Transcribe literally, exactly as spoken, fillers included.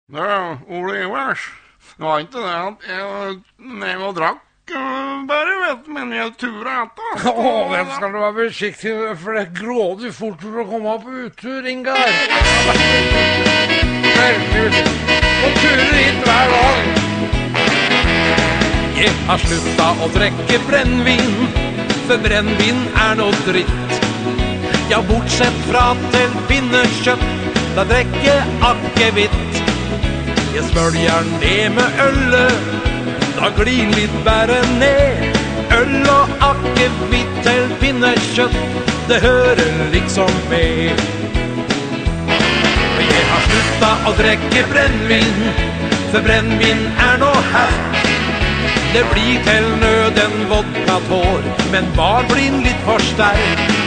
Det er Ole Ivers. Det var ikke det at jeg ned og drakk, øh, bare vet du, men jeg turer etter. Åh, den skal du være forsiktig med, for det er grådig fort for å komme opp utur, Ingar. Veldig, og turer hit hver dag. Jeg har sluttet å drekke brennvin, for brennvin er noe dritt. Ja, bortsett fra til pinnekjøtt, da drekker jeg akevitt. Jeg smølger ned med ølet, da glir litt bare ned. Øl og akevitt til pinnekjøtt, det hører liksom med. Jeg har sluttet å drekke brennvin, for brennvin er noe herk. Det blir til nød en vodka tår, men bare blir litt for sterk.